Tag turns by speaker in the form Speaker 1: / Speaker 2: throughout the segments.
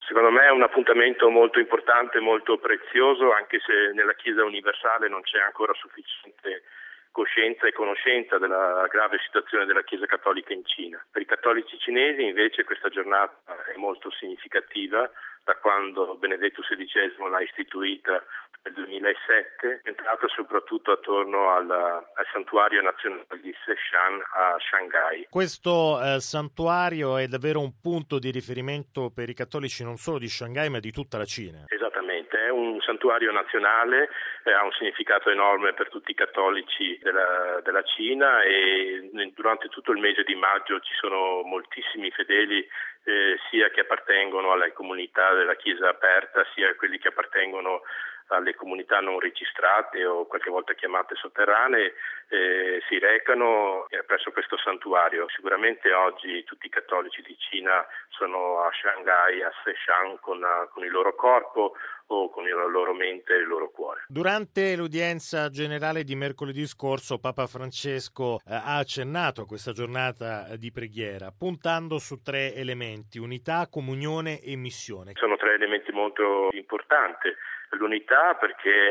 Speaker 1: Secondo me è un appuntamento molto importante, molto prezioso, anche se nella Chiesa universale non c'è ancora sufficiente coscienza e conoscenza della grave situazione della Chiesa cattolica in Cina. Per i cattolici cinesi invece questa giornata è molto significativa, da quando Benedetto XVI l'ha istituita nel 2007, è entrata soprattutto attorno al santuario nazionale di Seshan a Shanghai.
Speaker 2: Questo santuario è davvero un punto di riferimento per i cattolici non solo di Shanghai ma di tutta la Cina.
Speaker 1: Esattamente, è un santuario nazionale, ha un significato enorme per tutti i cattolici della Cina e durante tutto il mese di maggio ci sono moltissimi fedeli sia che appartengono alle comunità della Chiesa aperta sia quelli che appartengono alle comunità non registrate o qualche volta chiamate sotterranee, si recano presso questo santuario. Sicuramente oggi tutti i cattolici di Cina sono a Shanghai, a Seshan con il loro corpo o con la loro mente e il loro cuore.
Speaker 2: Durante l'udienza generale di mercoledì scorso Papa Francesco ha accennato a questa giornata di preghiera, puntando su 3 elementi: unità, comunione e missione.
Speaker 1: Sono 3 elementi molto importanti. L'unità perché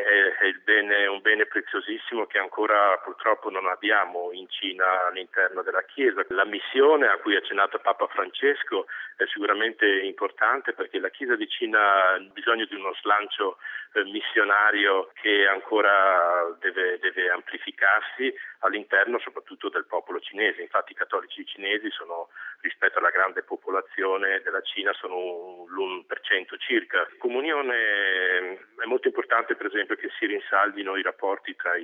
Speaker 1: è un bene preziosissimo che ancora purtroppo non abbiamo in Cina all'interno della Chiesa. La missione a cui ha accennato Papa Francesco è sicuramente importante perché la Chiesa di Cina ha bisogno di uno slancio missionario che ancora deve amplificarsi all'interno soprattutto del popolo cinese. Infatti i cattolici cinesi sono, rispetto alla grande popolazione della Cina, sono l'1% circa. Comunione è molto importante, per esempio, che si rinsaldino i rapporti tra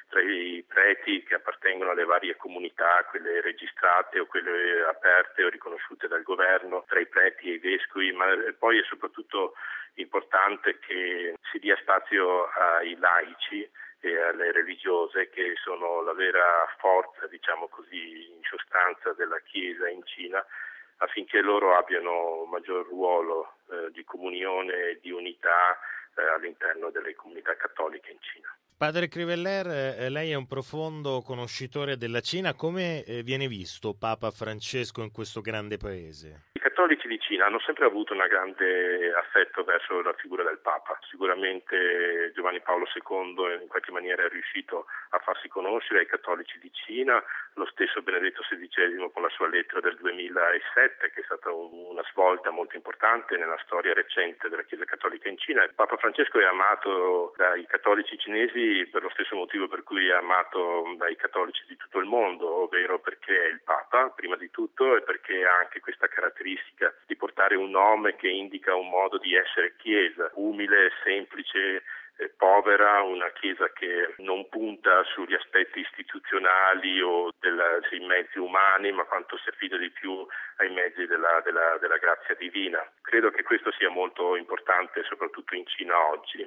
Speaker 1: i preti che appartengono alle varie comunità, quelle registrate o quelle aperte o riconosciute dal governo, tra i preti e i vescovi, ma poi è soprattutto importante che si dia spazio ai laici e alle religiose, che sono la vera forza, diciamo così, in sostanza della Chiesa in Cina, affinché loro abbiano un maggior ruolo di comunione e di unità all'interno delle comunità cattoliche in Cina.
Speaker 2: Padre Criveller, lei è un profondo conoscitore della Cina. Come viene visto Papa Francesco in questo grande paese?
Speaker 1: I cattolici di Cina hanno sempre avuto un grande affetto verso la figura del Papa. Sicuramente Giovanni Paolo II in qualche maniera è riuscito a farsi conoscere ai cattolici di Cina, lo stesso Benedetto XVI con la sua lettera del 2007, che è stata una svolta molto importante nella storia recente della Chiesa cattolica in Cina. Il Papa Francesco è amato dai cattolici cinesi per lo stesso motivo per cui è amato dai cattolici di tutto il mondo, ovvero perché è il Papa, prima di tutto, e perché ha anche questa caratteristica di portare un nome che indica un modo di essere Chiesa, umile, semplice, povera, una Chiesa che non punta sugli aspetti istituzionali o sui mezzi umani, ma quanto si affida di più ai mezzi della grazia divina. Credo che questo sia molto importante, soprattutto in Cina oggi.